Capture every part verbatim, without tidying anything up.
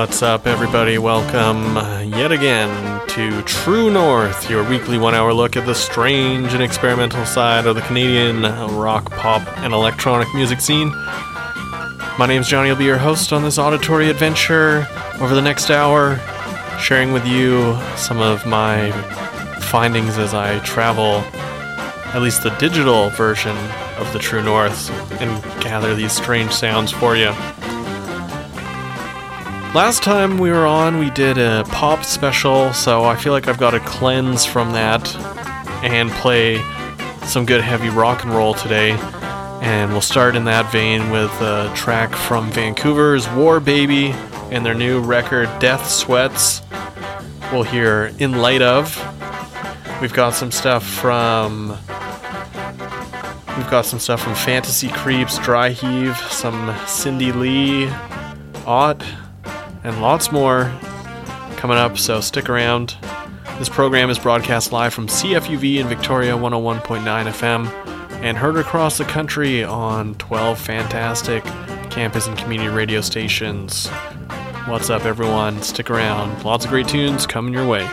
What's up, everybody? Welcome yet again to True North, your weekly one-hour look at the strange and experimental side of the Canadian rock, pop, and electronic music scene. My name's Johnny. I'll be your host on this auditory adventure over the next hour, sharing with you some of my findings as I travel, at least the digital version of the True North, and gather these strange sounds for you. Last time we were on, we did a pop special, so I feel like I've got to cleanse from that and play some good heavy rock and roll today. And we'll start in that vein with a track from Vancouver's War Baby and their new record Death Sweats. We'll hear In Light Of. We've got some stuff from We've got some stuff from Fantasy Creeps, Dry Heave, some Cindy Lee, Ott, and lots more coming up, so stick around. This program is broadcast live from C F U V in Victoria one oh one point nine F M and heard across the country on twelve fantastic campus and community radio stations. What's up, everyone? Stick around. Lots of great tunes coming your way.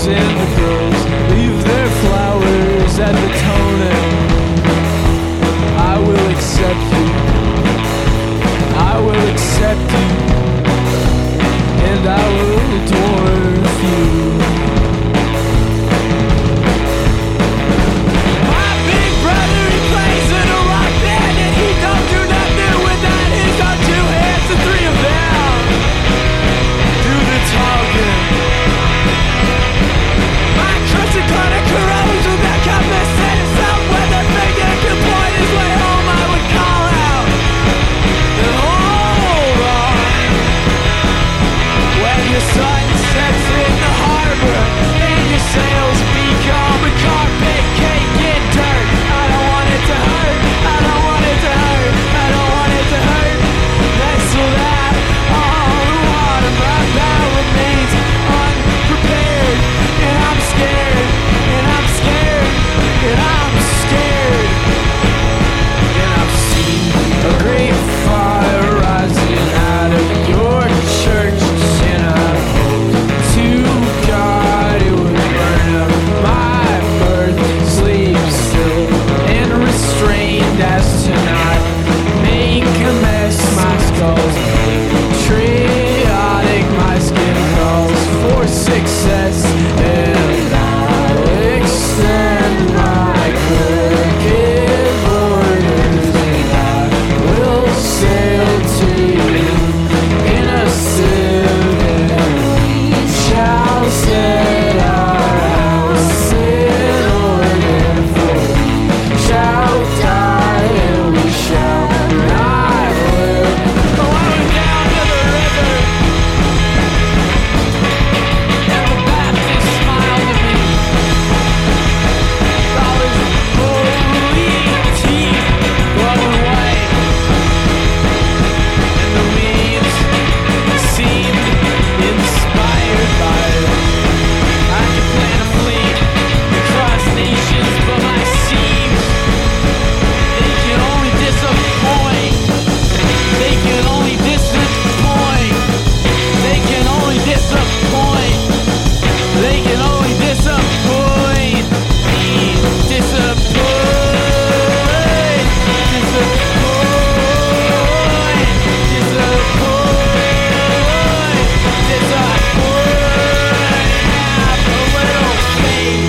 and the girls leave their flowers at the toenail. I will accept you, I will accept you, and I will dwarf you. My big brother, he plays in a rock band, and he don't do nothing without his own two hands. The three of them do the talking. My cousin Connor corrodes with that compass and his own weather finger could point his way home. I would call out and hold on when the sun sets in the harbor and your sails become a carpet cake in dirt. I don't want it to hurt, I don't want it to hurt, I don't want it to hurt. That's so that all the water my bow remains unprepared. And I'm scared, and I'm scared, and I'm scared. And I've seen a great fire rising out of your church, and I hope to God it would burn up my birth. Sleep still and restrained as to not make a mess. My skull's patriotic, my skin calls for success, and I'll extend my crooked borders, and I will sail to you in a sieve, and we shall set our house in order, for we shall die and we shall not live. Oh, I went down to the river, and the Baptist smiled at me. All his holy teeth glowing white, and the weeds seemed inspired by it. I could plan a fleet across nations, but my seams, they can only disappoint. They can only disappoint. They can only disappoint. They can only disappoint me. Disappoint. Disappoint. Disappoint. Disappoint. Have a little faith.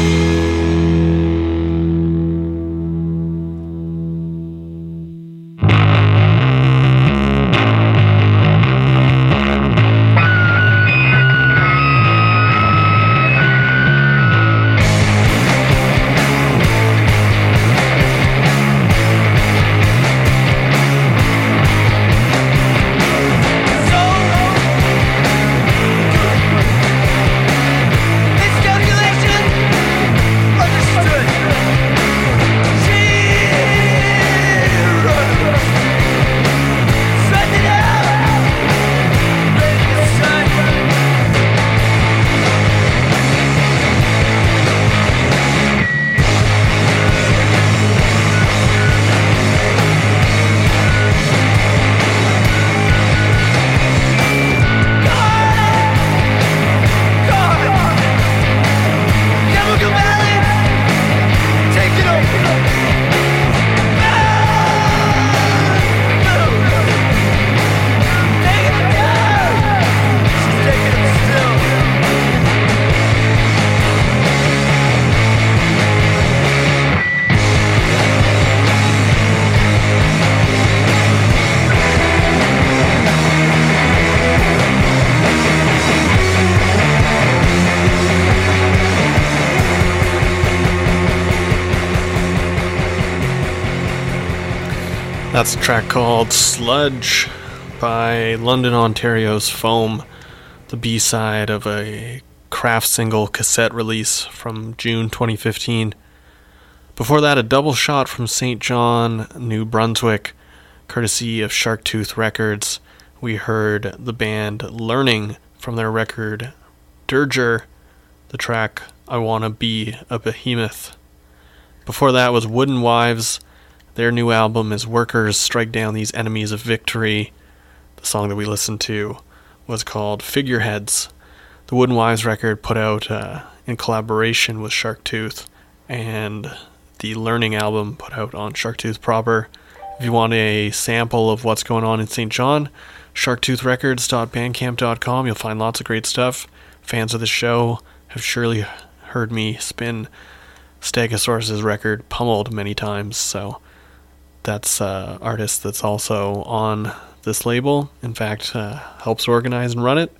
Miscalculation understood. Zero. Send it out. Radio sign. Chemical balance. Take it over. No. Take it down. She's taking it still. That's a track called Sludge by London, Ontario's Foam, the B-side of a Craft single cassette release from June twenty fifteen. Before that, a double shot from Saint John, New Brunswick, courtesy of Sharktooth Records. We heard the band Learning from their record Dirger, the track I Wanna Be a Behemoth. Before that was Wooden Wives. Their new album is Workers Strike Down These Enemies of Victory. The song that we listened to was called Figureheads. The Wooden Wives record put out uh, in collaboration with Sharktooth, and the Learning album put out on Sharktooth proper. If you want a sample of what's going on in Saint John, sharktooth records dot bandcamp dot com. You'll find lots of great stuff. Fans of the show have surely heard me spin Stegosaurus's record Pummeled many times, so that's uh, artist that's also on this label. In fact, uh, helps organize and run it.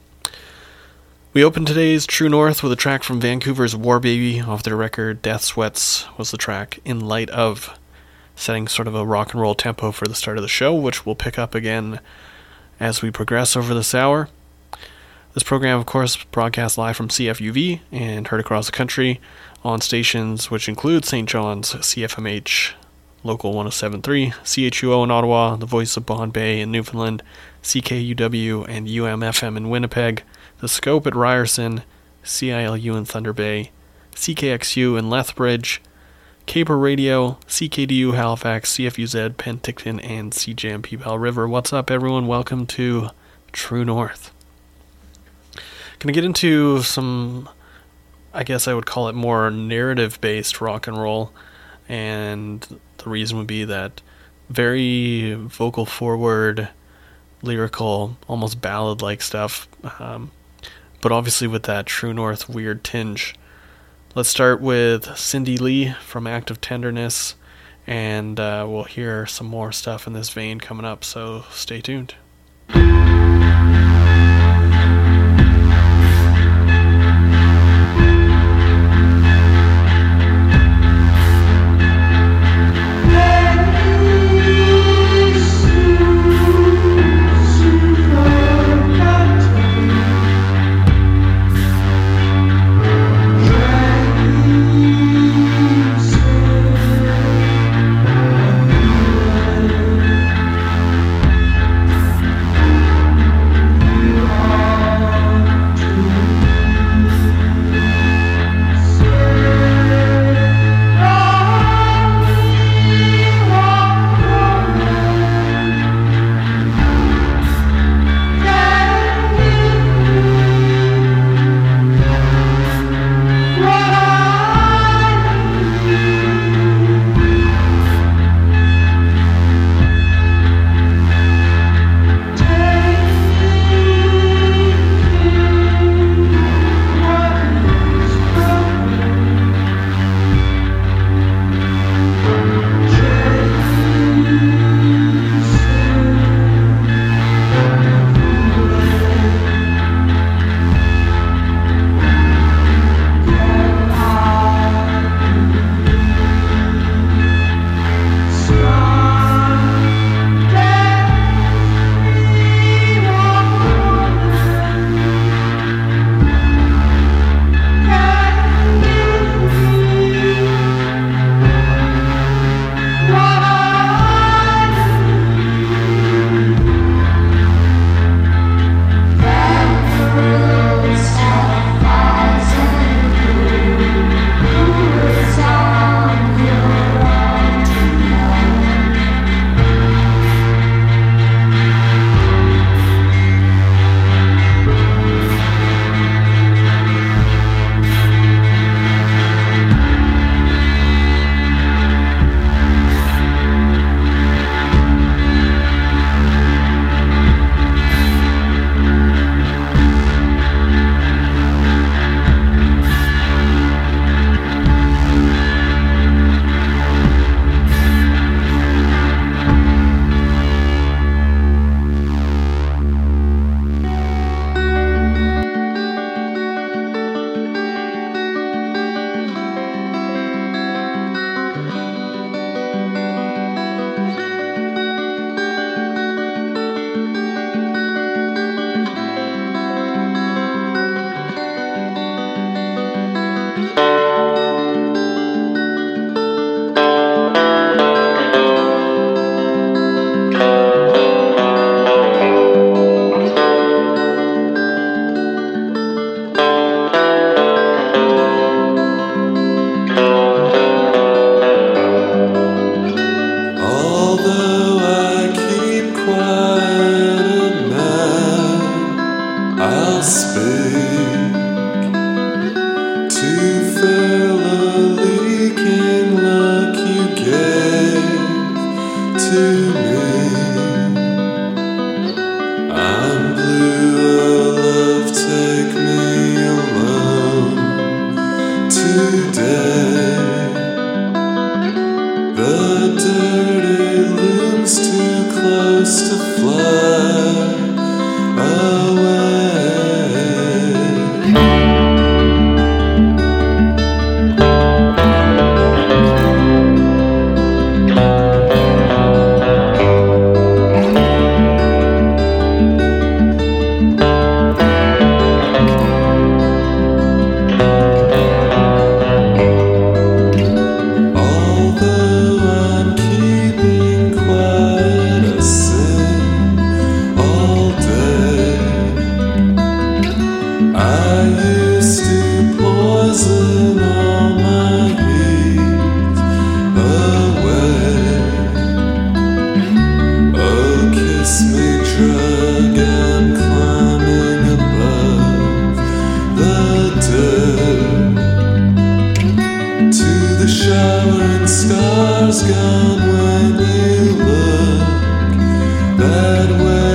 We opened today's True North with a track from Vancouver's War Baby off their record Death Sweats was the track, in light of setting sort of a rock and roll tempo for the start of the show, which we'll pick up again as we progress over this hour. This program, of course, broadcasts live from C F U V and heard across the country on stations which include Saint John's C F M H Local one oh seven point three, C H U O in Ottawa, The Voice of Bond Bay in Newfoundland, C K U W and U M F M in Winnipeg, The Scope at Ryerson, C I L U in Thunder Bay, C K X U in Lethbridge, Caper Radio, C K D U Halifax, C F U Z Penticton, and C J M P Bell River. What's up, everyone? Welcome to True North. Gonna get into some, I guess I would call it more narrative-based rock and roll, and the reason would be that very vocal forward, lyrical, almost ballad-like stuff, um, but obviously with that True North weird tinge. Let's start with Cindy Lee from Act of Tenderness, and uh, we'll hear some more stuff in this vein coming up, so stay tuned. Thank fill a leaking look you gave to me. I'm blue, oh love, take me alone today. The dirty looms too close to fly away. I used to poison all my heat away. Oh, kiss me, drug, I'm climbing above the dirt to the showering stars gone when you look that way.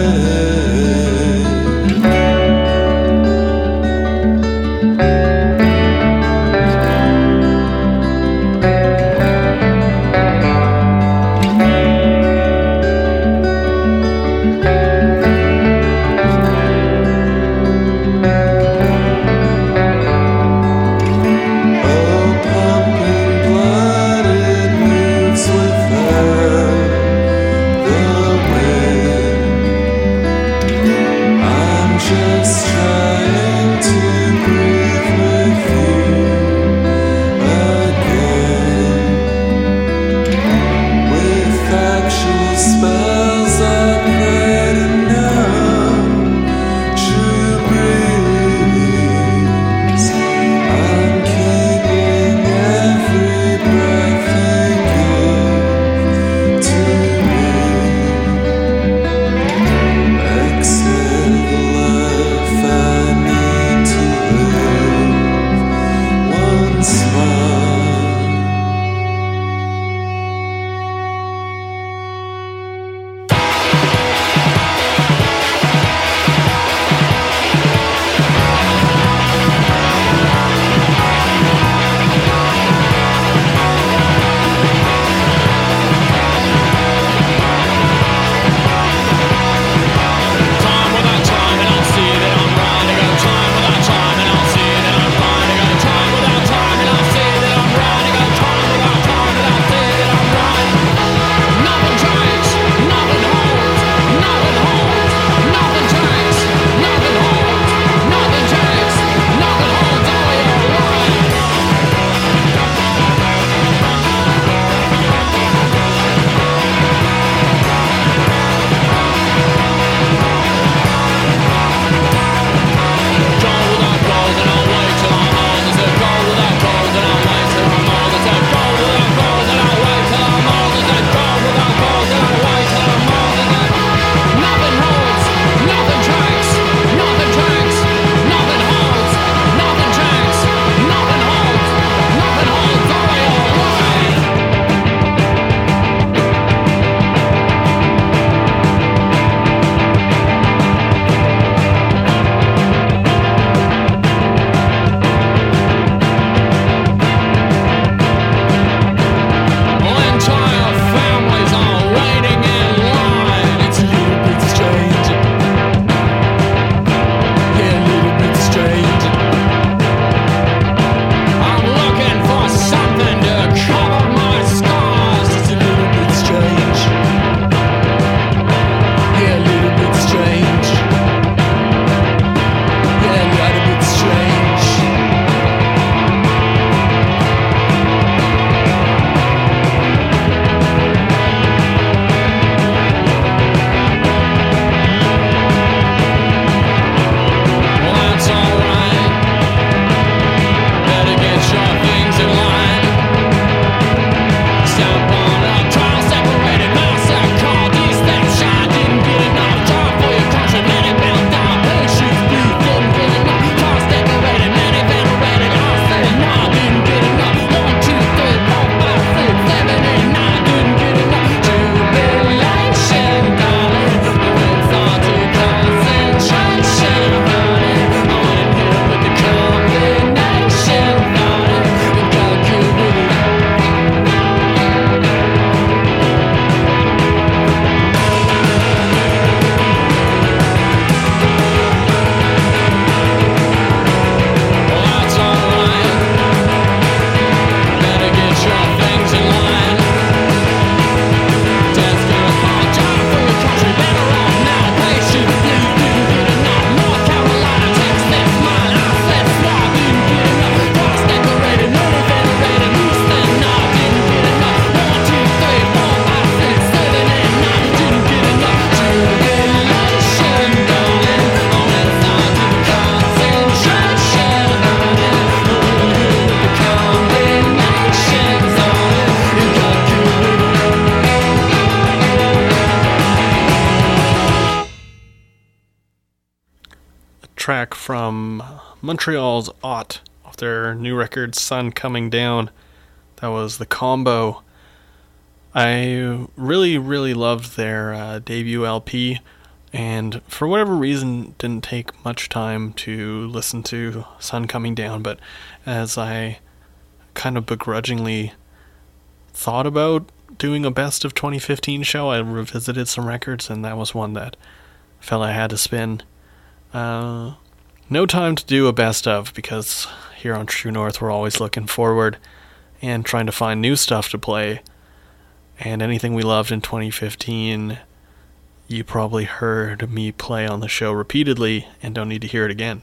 track from Montreal's Ought off their new record, Sun Coming Down. That was The Combo. I really, really loved their uh, debut L P, and for whatever reason didn't take much time to listen to Sun Coming Down, but as I kind of begrudgingly thought about doing a best of twenty fifteen show, I revisited some records, and that was one that I felt I had to spin. Uh, no time to do a best of, because here on True North we're always looking forward and trying to find new stuff to play, and anything we loved in twenty fifteen you probably heard me play on the show repeatedly and don't need to hear it again.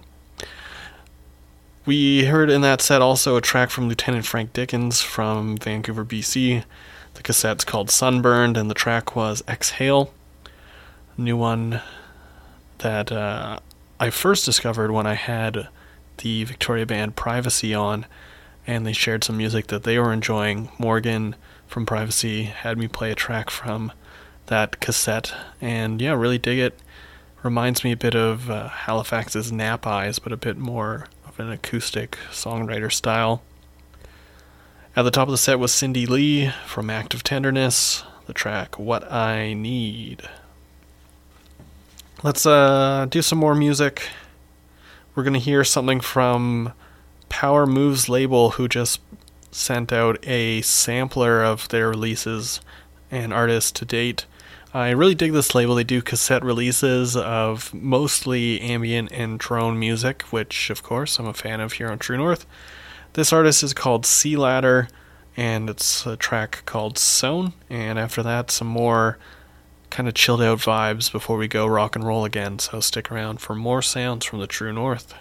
We heard in that set also a track from Lieutenant Frank Dickens from Vancouver, B C. The cassette's called Sunburned, and the track was Exhale. New one that uh, I first discovered when I had the Victoria band Privacy on, and they shared some music that they were enjoying. Morgan from Privacy had me play a track from that cassette, and yeah, really dig it. Reminds me a bit of uh, Halifax's Nap Eyes, but a bit more of an acoustic songwriter style. At the top of the set was Cindy Lee from Act of Tenderness, the track What I Need. Let's uh, do some more music. We're going to hear something from Power Moves label, who just sent out a sampler of their releases and artists to date. I really dig this label. They do cassette releases of mostly ambient and drone music, which of course I'm a fan of here on True North. This artist is called Sea Ladder, and it's a track called Sewn, and after that some more kind of chilled out vibes before we go rock and roll again, so stick around for more sounds from the True North.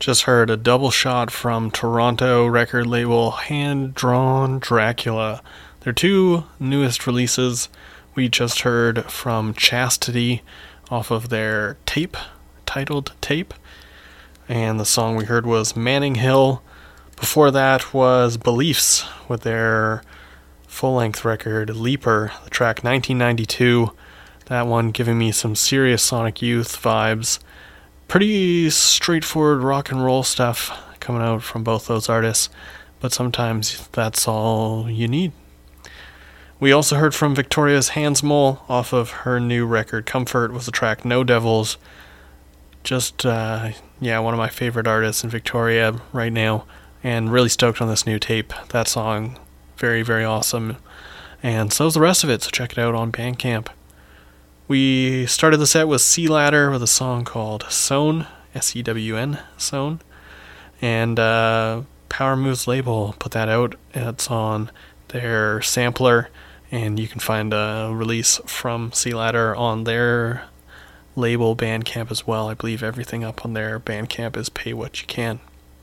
Just heard a double shot from Toronto record label Hand Drawn Dracula. Their two newest releases. We just heard from Chastity off of their tape, titled Tape. And the song we heard was Manning Hill. Before that was Beliefs with their full-length record Leaper, the track nineteen ninety-two. That one giving me some serious Sonic Youth vibes. Pretty straightforward rock and roll stuff coming out from both those artists, but sometimes that's all you need. We also heard from Victoria's Hansmole off of her new record Comfort was the track No Devils. Just, uh, yeah, one of my favorite artists in Victoria right now, and really stoked on this new tape. That song, very, very awesome. And so's the rest of it, so check it out on Bandcamp. We started the set with Sea Ladder with a song called Sewn, S E W N, Sewn. And uh, Power Moves label put that out. It's on their sampler, and you can find a release from Sea Ladder on their label Bandcamp as well. I believe everything up on their Bandcamp is pay what you can.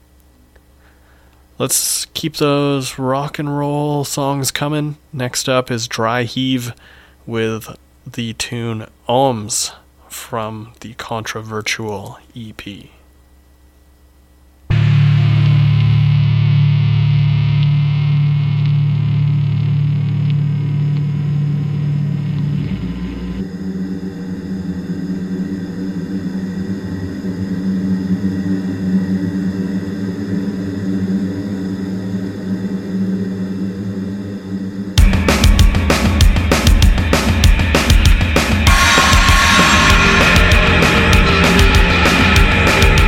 Let's keep those rock and roll songs coming. Next up is Dry Heave with the tune Ohms from the Controvirtual E P. We'll be right back.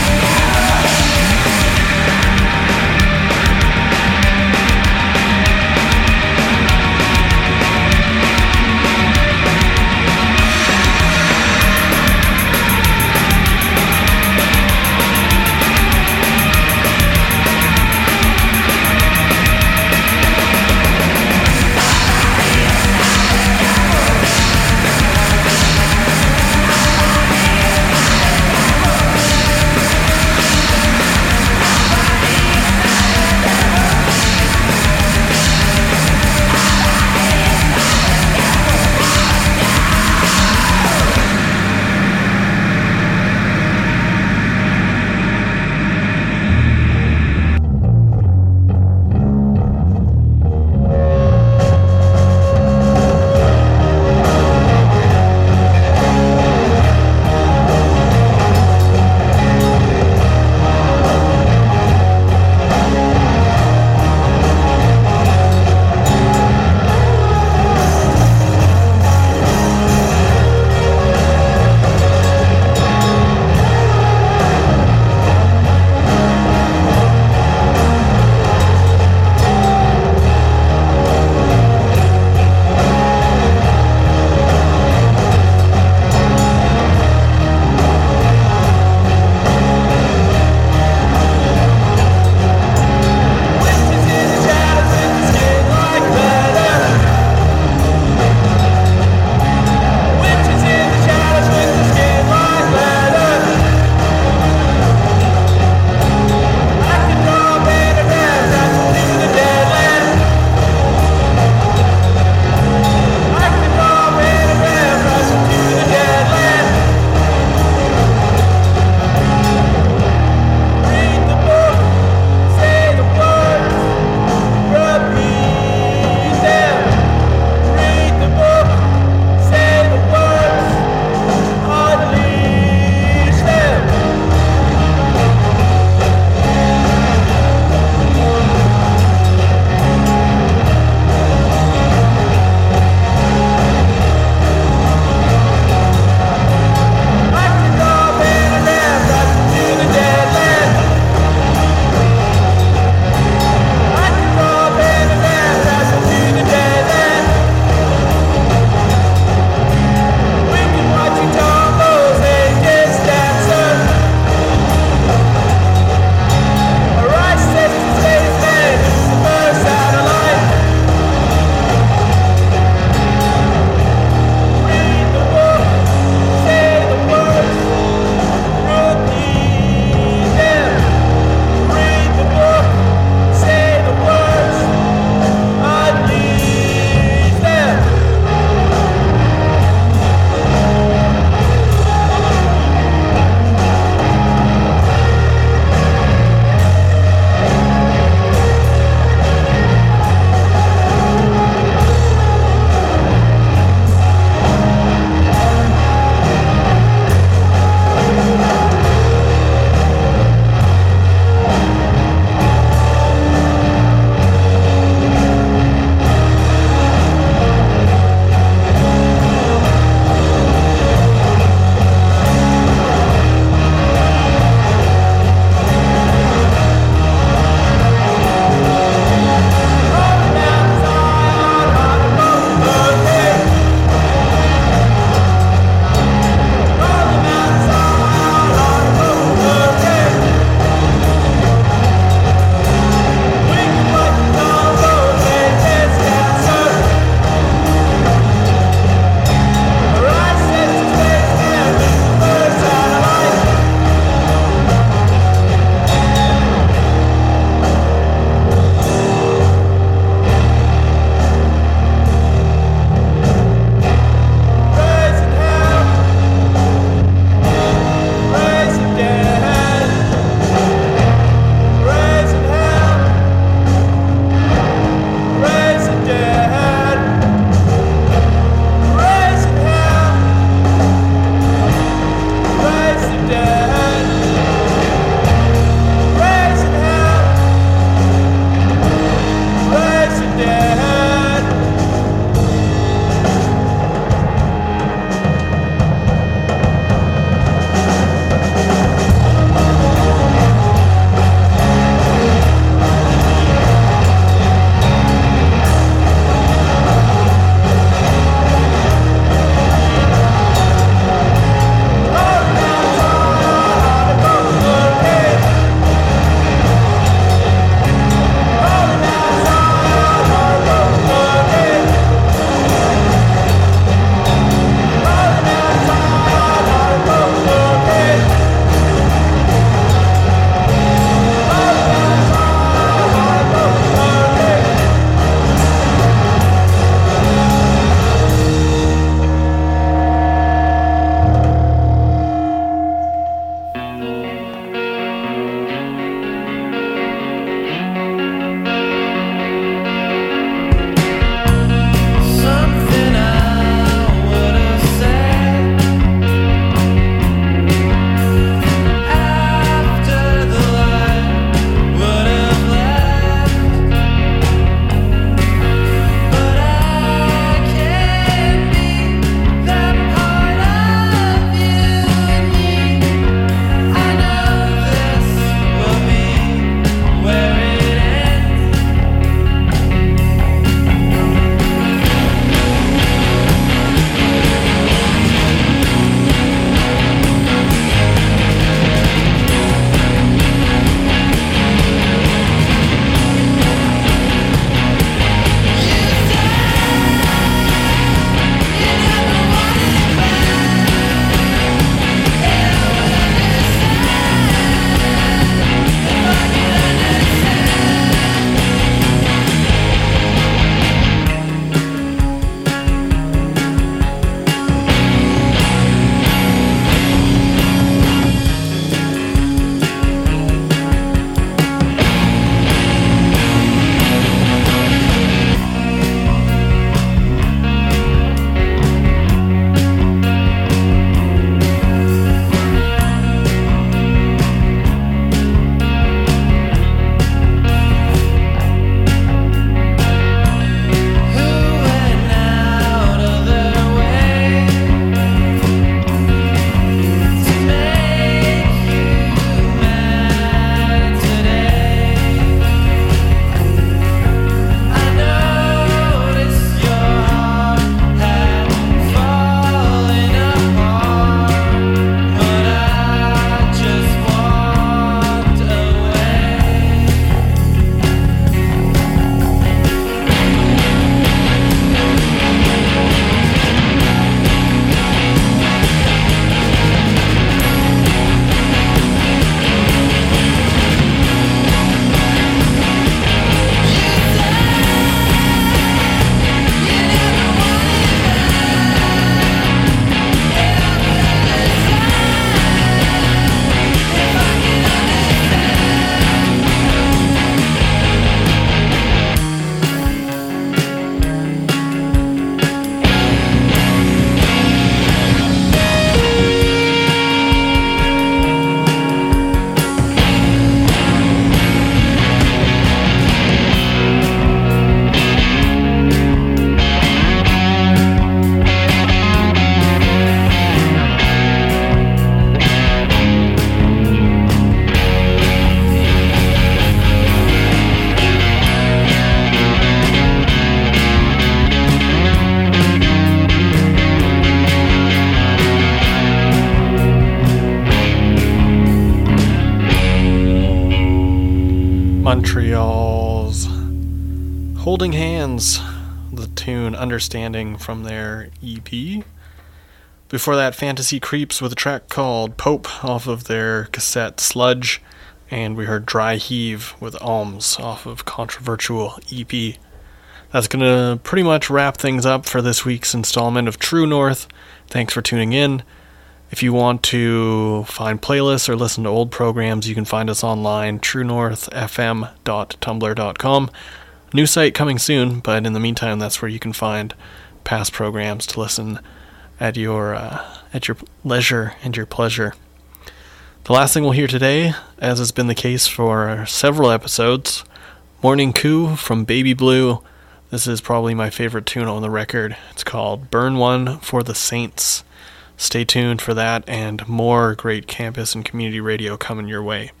Montreal's Holding Hands, the tune Understanding from their E P. Before that, Fantasy Creeps with a track called Pope off of their cassette Sludge, and we heard Dry Heave with Alms off of Controversial E P. That's going to pretty much wrap things up for this week's installment of True North. Thanks for tuning in. If you want to find playlists or listen to old programs, you can find us online, true north f m dot tumblr dot com. New site coming soon, but in the meantime, that's where you can find past programs to listen at your uh, at your leisure and your pleasure. The last thing we'll hear today, as has been the case for several episodes, Morning Coup from Baby Blue. This is probably my favorite tune on the record. It's called Burn One for the Saints. Stay tuned for that and more great campus and community radio coming your way.